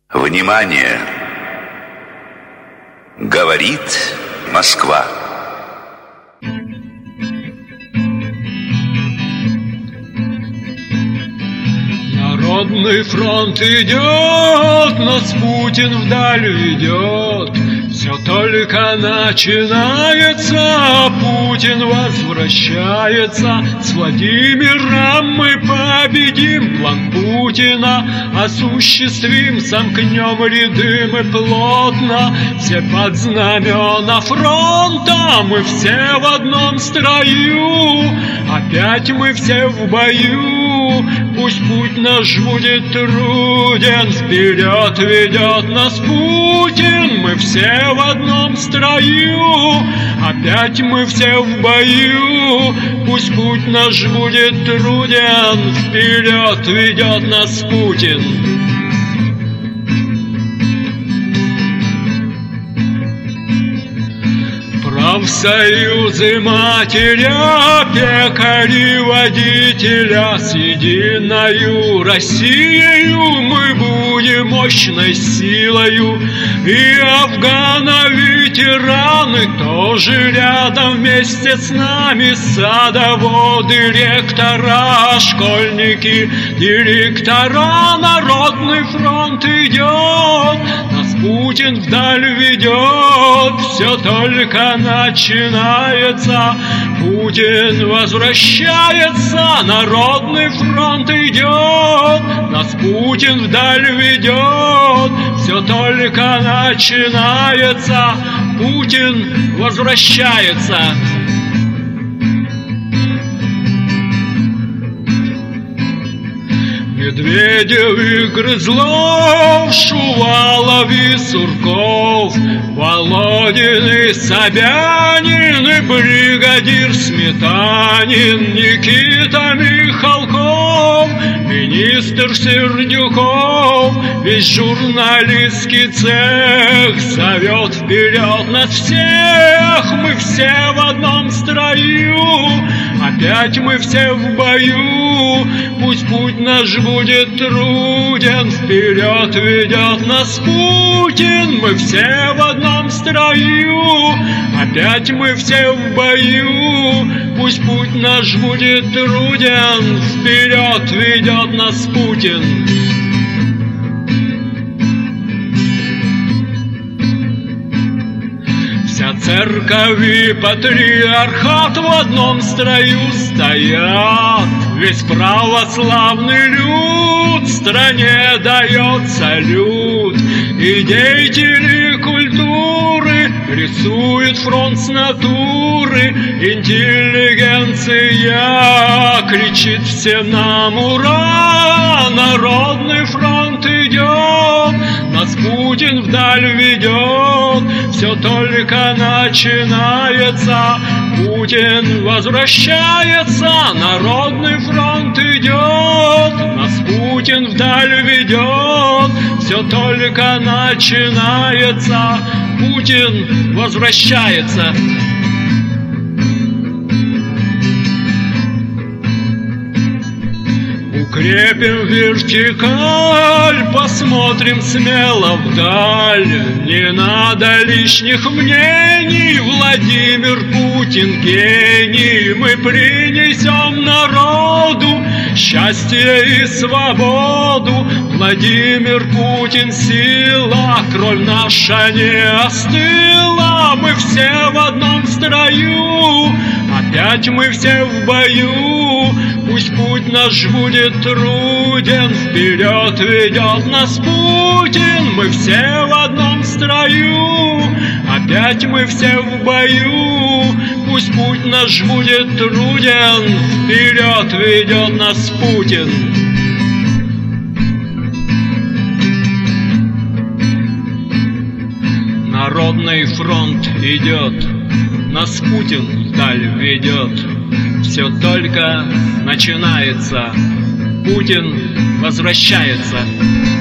Внимание! Говорит Москва. Народный фронт идет, нас Путин вдаль ведет. Все только начинается, а Путин возвращается. С Владимиром мы победим, план Путина осуществим. Сомкнем ряды мы плотно, все под знамена фронта. Мы все в одном строю, опять мы все в бою. Пусть путь наш будет труден, вперед ведет нас Путин. Мы все в одном строю, опять мы все в бою. Пусть путь наш будет труден, вперед ведет нас Путин. Профсоюзы матеря, пекари, водителя, с единою Россией мы будем мощной силою. И афгано-ветераны тоже рядом вместе с нами. Садоводы, ректора, школьники, директора. Народный фронт идет, нас Путин вдаль ведет. Все только начинается, Путин возвращается. Народный фронт идет, нас Путин вдаль ведет. Все только начинается, Путин возвращается. Медведев и Грызлов, Шувалов и Сурков, Володин и Собянин, и бригадир Сметанин, Никита Михалков, министр Сердюков. Весь журналистский цех зовет вперед нас всех. Мы все в одном строю, опять мы все в бою. Пусть путь наш будет труден, вперед ведет нас Путин. Мы все в одном строю, опять мы все в бою. Пусть путь наш будет труден, вперед ведет нас Путин. Вся церковь и патриархат в одном строю стоят. Весь православный люд стране дает салют. И деятели культуры рисуют фронт с натуры. Интеллигенция кричит всем нам ура. Народный фронт идет, нас Путин вдаль ведет. Все только начинается, Путин возвращается. Народный фронт идет, нас Путин вдаль ведет. Все только начинается, Путин возвращается. Укрепим вертикаль, посмотрим смело вдаль. Не надо лишних мнений, Владимир Путин гений. Мы принесем народу счастье и свободу. Владимир Путин сила, кровь наша не остыла. Мы все в одном строю, опять мы все в бою. Пусть путь наш будет труден, вперед ведет нас Путин. Мы все в одном строю, опять мы все в бою. Пусть путь наш будет труден, вперед ведет нас Путин. Народный фронт идет, нас Путин вдаль ведет. Все только начинается, Путин возвращается.